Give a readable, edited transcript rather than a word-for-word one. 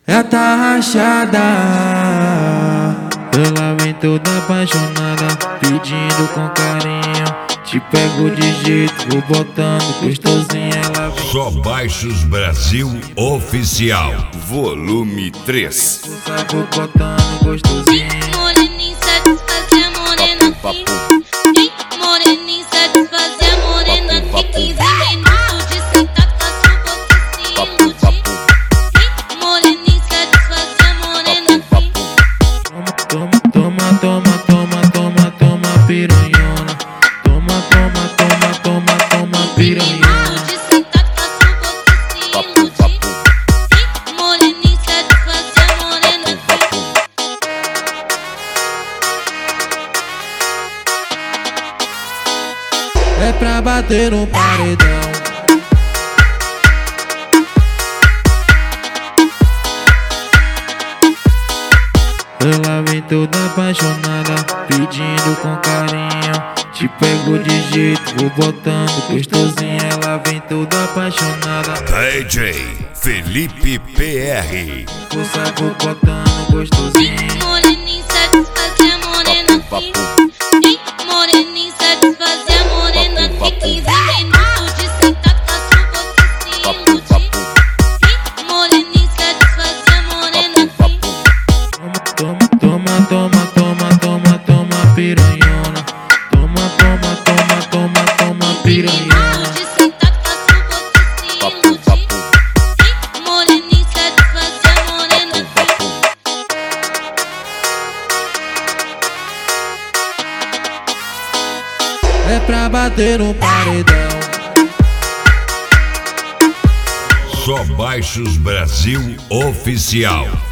Já tá rachada, ela vem toda apaixonada, pedindo com carinho. Te pego de jeito, vou botando gostosinha, ela vem. Só Baixos Brasil Oficial. Volume 3. Vou botando gostosinha. Moreninha satisfazer a morena aqui. Moreninha satisfazer a morena aqui. 15 minutos de sentar com a sua boca se iludir. Moreninha satisfazer a morena aqui. Toma, toma, toma, toma, toma, piranhona. Toma, toma, toma, toma, toma, piranhona. Minutos de sentar com a sua boca se iludir. Moreninha satisfazer a morena aqui. É pra bater no paredão. Ela vem toda apaixonada, pedindo com carinho. Te pego de jeito, vou botando gostosinha, ela vem toda apaixonada. DJ Felipe PR. Força, vou botando gostosinha. Moreninha satisfazer a morena aqui. Moreninha satisfazer a morena aqui. 15 minutos de sentar com a sua boca se iludir. Moreninha satisfazer a morena aqui. Toma, toma, toma, toma, toma, toma, piranhona. Toma, toma, toma, toma, toma, piranhona. Minutos de sentar com a sua boca se iludir. Moreninha satisfazer a morena aqui. É pra bater no paredão. Só Baixos Brasil Oficial.